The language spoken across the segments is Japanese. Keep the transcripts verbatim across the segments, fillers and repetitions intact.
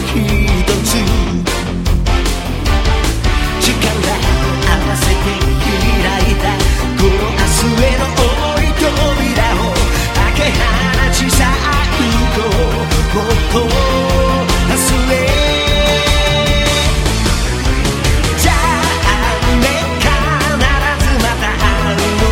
一つ力合わせて開いたこの明日への重い扉を開け放ちさあ行こうもっと明日へじゃあね必ずまた会うの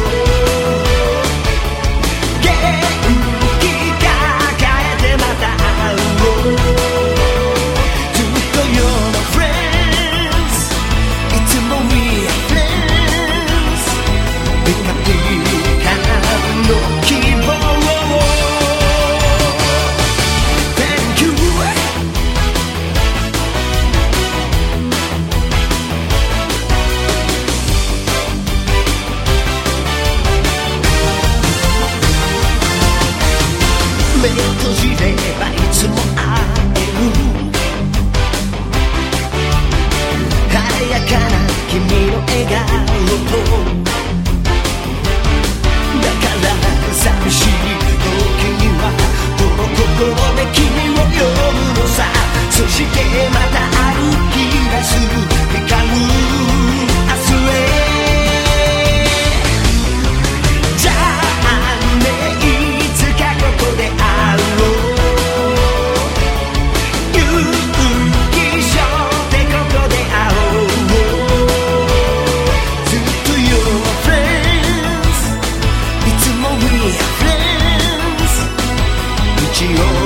元気抱えてまた会うのずっと You're my friends いつも We are friends 描いたの希望を Thank you 目閉じればいつも会える晴れやかな君の笑顔とだから寂しい時にはこの心で君を呼ぶのさそしてまた歩き出す光る明日へじゃあねいつかここで会おう勇気しょってここで会おうずっと You're my friends いつも We are friends 道を